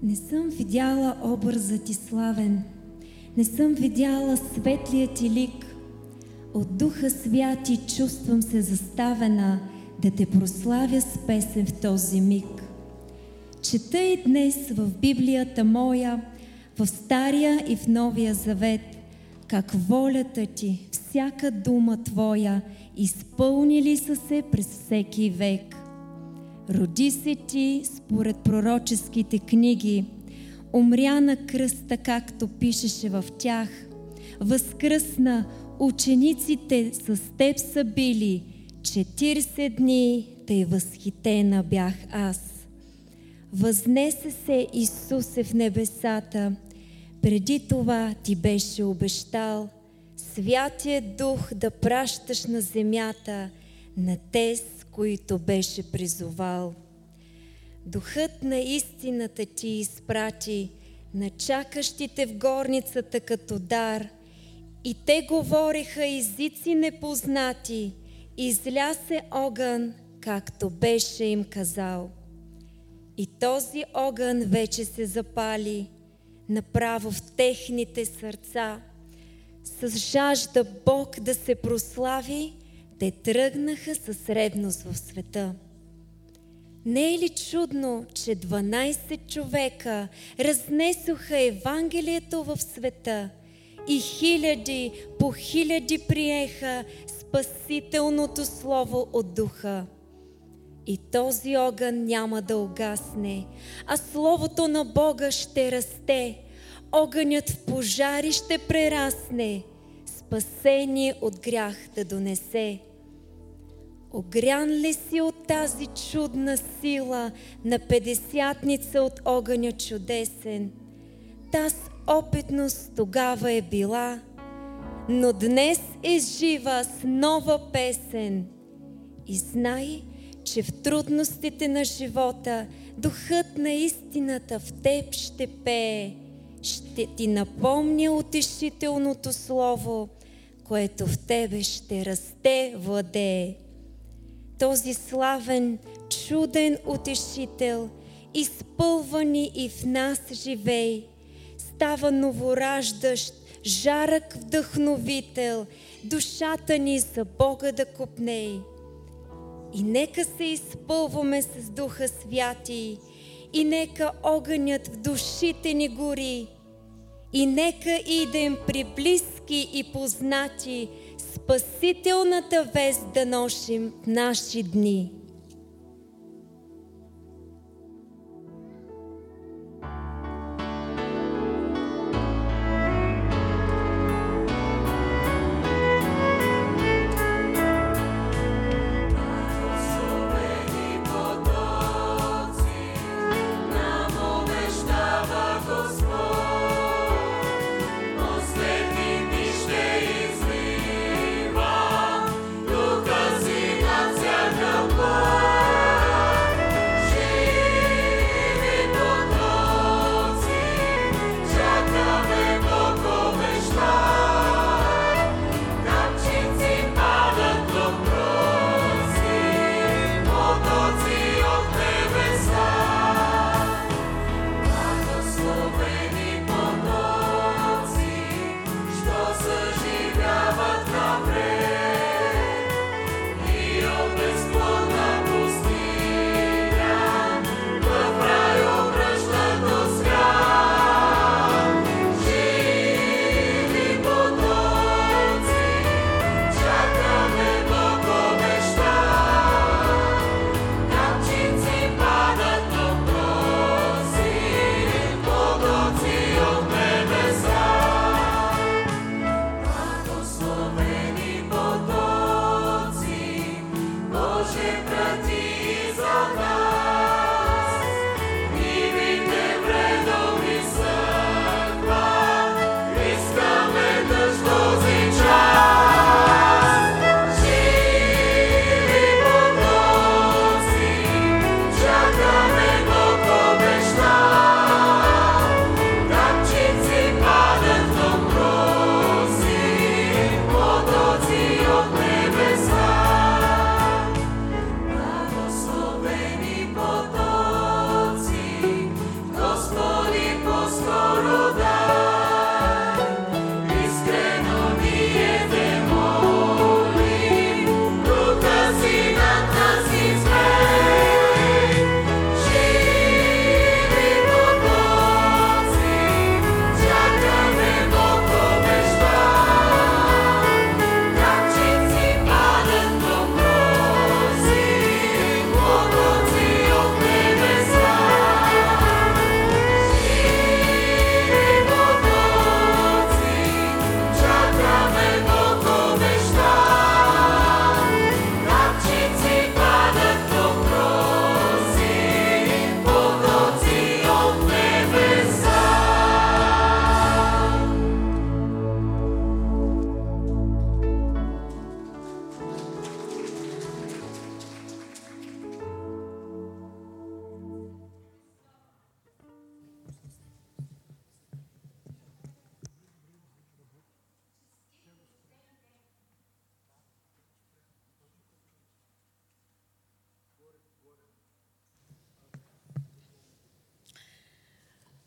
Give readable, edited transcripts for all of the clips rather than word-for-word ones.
Не съм видяла образът ти славен, не съм видяла светлият ти лик. От Духа Святи чувствам се заставена да те прославя с песен в този миг. Чета и днес в Библията моя, в Стария и в Новия Завет, как волята ти, всяка дума твоя, изпълнили са се през всеки век. Роди се ти според пророческите книги, умря на кръста, както пишеше в тях, възкръсна, учениците с теб са били, 40 дни, тъй възхитена бях аз. Възнесе се Исусе в небесата, преди това ти беше обещал Святия Дух да пращаш на земята на тез, които беше призовал. Духът на истината ти изпрати на чакащите в горницата като дар, и те говореха езици непознати, изля се огън, както беше им казал. И този огън вече се запали направо в техните сърца. С жажда Бог да се прослави, те тръгнаха с ревност в света. Не е ли чудно, че 12 човека разнесоха Евангелието в света и хиляди по хиляди приеха спасителното слово от Духа? И този огън няма да угасне, а словото на Бога ще расте. Огънят в пожари ще прерасне, спасение от грях да донесе. Огрян ли си от тази чудна сила на петдесятница от огъня чудесен? Таз опитност тогава е била, но днес е жива с нова песен. И знай, че в трудностите на живота Духът на истината в теб ще пее, ще ти напомня утешителното слово, което в тебе ще расте, владее. Този славен, чуден утешител изпълва ни и в нас живей, става новораждащ, жарък вдъхновител, душата ни за Бога да копней. И нека се изпълваме с Духа Святи, и нека огънят в душите ни гори, и нека идем при близки и познати, спасителната вест да носим в наши дни. Come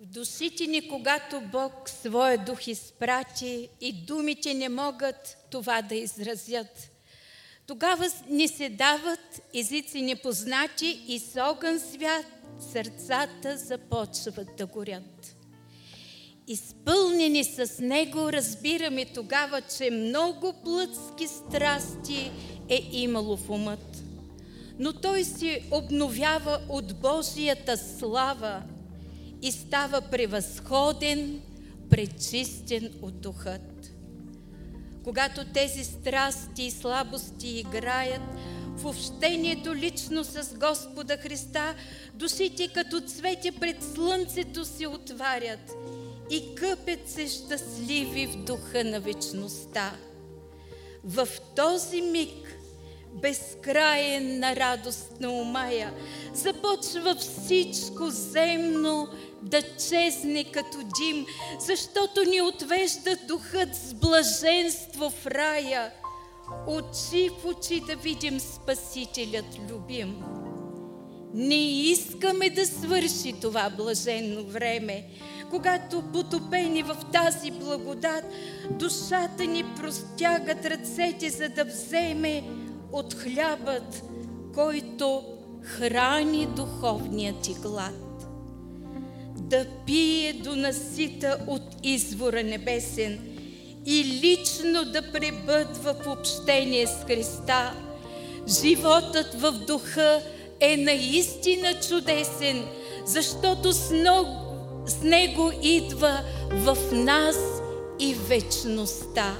В душите ни, когато Бог своя дух изпрати и думите не могат това да изразят, тогава ни се дават езици непознати и с огън свят сърцата започват да горят. Изпълнени с него, разбираме тогава, че много плътски страсти е имало в умът, но той се обновява от Божията слава и става превъзходен, пречистен от духът. Когато тези страсти и слабости играят в общението лично с Господа Христа, душите като цвете пред слънцето се отварят и къпят се щастливи в духа на вечността. В този миг, безкраен на радост на умая, започва всичко земно да чезне като дим, защото ни отвежда духът с блаженство в рая, очи в очи да видим Спасителят любим. Не искаме да свърши това блаженно време, когато потопени в тази благодат, душата ни простягат ръцете, за да вземе от хлябът, който храни духовния ти глад. Да пие до насита от извора небесен и лично да пребъдва в общение с Христа. Животът в духа е наистина чудесен, защото с него идва в нас и вечността.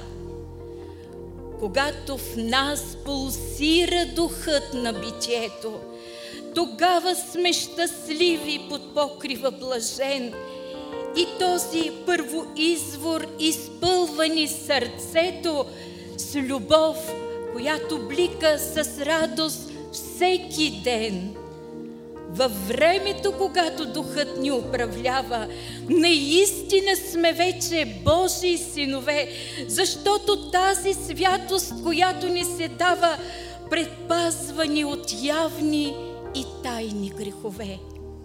Когато в нас пулсира духът на битието, тогава сме щастливи под покрива блажен и този първоизвор изпълва ни сърцето с любов, която блика с радост всеки ден. Във времето, когато духът ни управлява, наистина сме вече Божии синове, защото тази святост, която ни се дава, предпазва ни от явни и тайни грехове.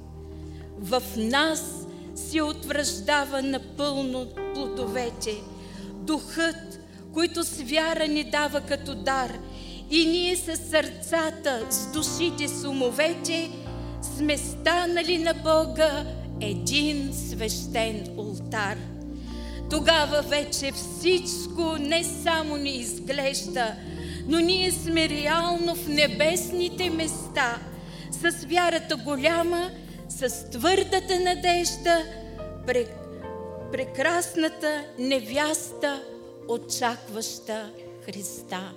В нас се утвърждава напълно плодовете, духът, който с вяра ни дава като дар, и ние със сърцата, с душите, с умовете сме станали на Бога един свещен олтар. Тогава вече всичко не само ни изглежда, но ние сме реално в небесните места, с вярата голяма, с твърдата надежда, прекрасната невяста, очакваща Христа.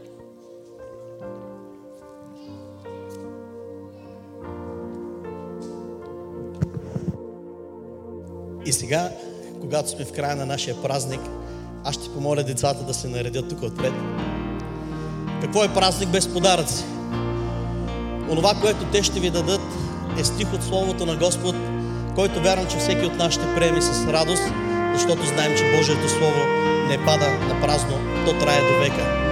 И сега, когато сме в края на нашия празник, аз ще помоля децата да се наредят тук отпред. Какво е празник без подаръци? Онова, което те ще ви дадат, е стих от Словото на Господ, който вярвам, че всеки от нас ще приеме с радост, защото знаем, че Божието Слово не пада на празно, то трае до века.